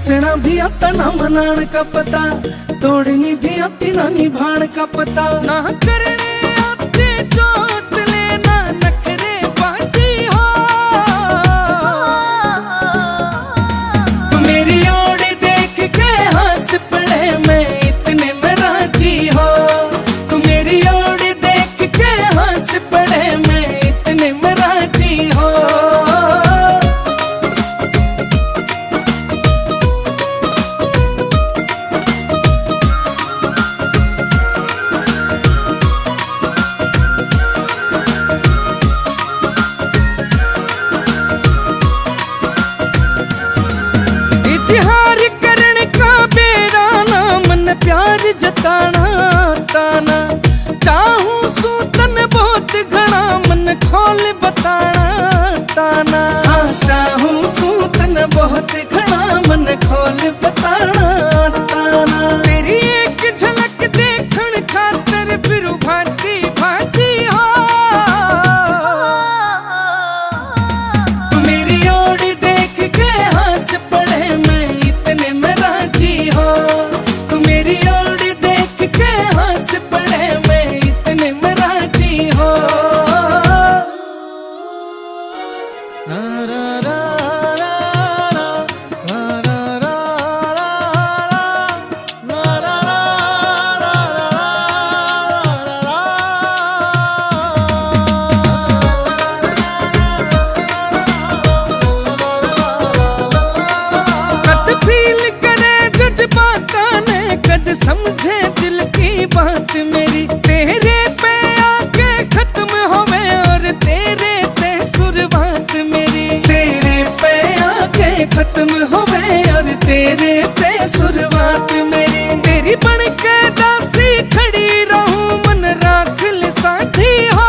रुसना भी आता ना मनाण का पता, तोड़नी भी आती ना निभाण का पता। ना करने आते चोट लेना नखरे बाजी हो, तू मेरी ओर देख के हंस पड़े मैं इतने में राजी हो। तू मेरी ओर देख के हंस पड़े मैं इतने में राजी हो। इजहार करने का बेरा ना मन प्यार जताना ताना। चाहूं सू तन बहुत घना मन खोल बताना ताना। हाँ चाहूं सू तन बहुत घना मन खोल बताना ताना। तेरी एक झलक देखण खातर फिर भाजी भाजी हो। तू मेरी ओर देख के हंस पड़े मैं इतने में राजी हो। तू मेरी ओर देख के हंस पड़े मैं इतने में राजी हो। रा रा रा रा रा रा रा रा रा रा कद फील करे जज्बाता ने, कद समझे दिल की बात मेरी। तेरे पे आके खत्म होवे और तेरे ते शुरुआत मेरी। तेरे पे आके खत्म होवे और तेरे पे शुरुआत मेरी। तेरी बन के दासी खड़ी रहूं मन राख ले साथी हो।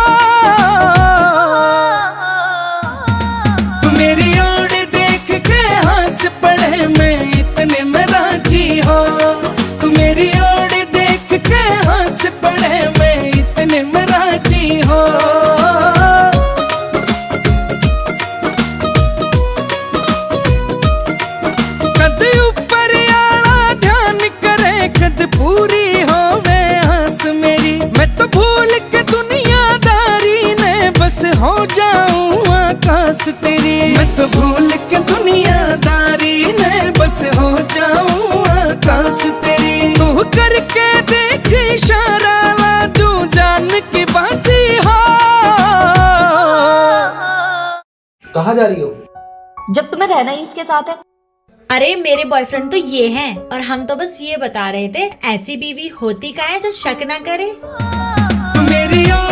तू मेरी ओर देख के हंस पड़े मैं इतने में राजी हो। तू मेरी ओर देख के हंस पड़े मैं इतने में राजी हो। कद ऊपर आला ध्यान करे कद पूरी होवे हंस मेरी। मैं तो भूल के दुनियादारी ने बस हो जाऊं आकाश तेरी। मैं तो भूल के दुनियादारी ने बस हो जाऊं आकाश तेरी। तू करके देख इशारा ला तू जान की बाजी हो। कहाँ जा रही हो? जब तुम्हें रहना ही इसके साथ है। अरे मेरे बॉयफ्रेंड तो ये हैं और हम तो बस ये बता रहे थे ऐसी बीवी होती का है जो शक ना करे। तू मेरी